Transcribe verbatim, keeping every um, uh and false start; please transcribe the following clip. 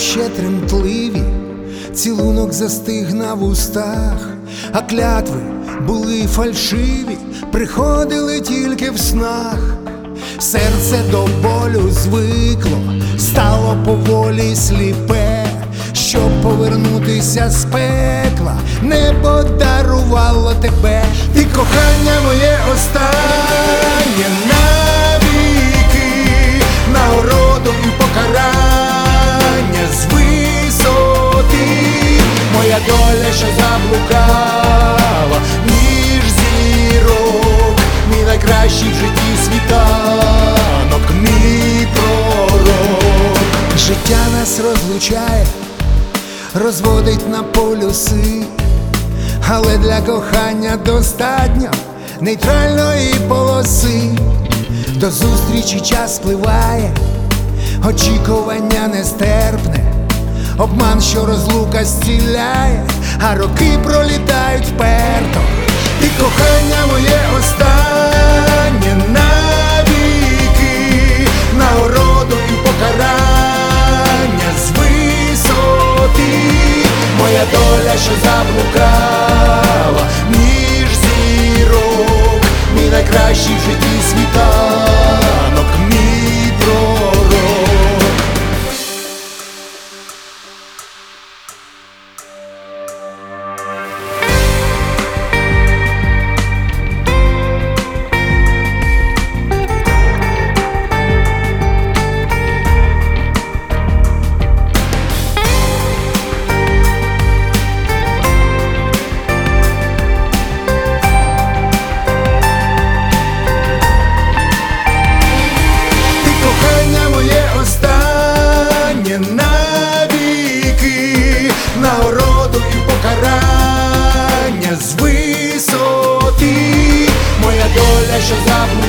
ще тремтливі, цілунок застиг на вустах, а клятви були фальшиві, приходили тільки в снах. Серце до болю звикло, стало поволі сліпе, щоб повернутися з пекла, небо дарувало тебе. Ти кохання моє останнє навіки, нагороду і покарання з висоти. Моя доля, що заблукала між зірок, мій найкращий в житті світанок, мій пророк. Життя нас розлучає, розводить на полюси, але для кохання достатньо нейтральної полоси. До зустрічі час спливає, очікування нестерпне, обман, що розлука зціляє, а роки пролітають вперто. Ти кохання моє останнє навіки, нагороду і покарання з висоти. Моя доля, що заблукала між зірок, мій найкращий в житті світанок, мій пророк. Нагороду і покарання з висоти. Моя доля, що заблукала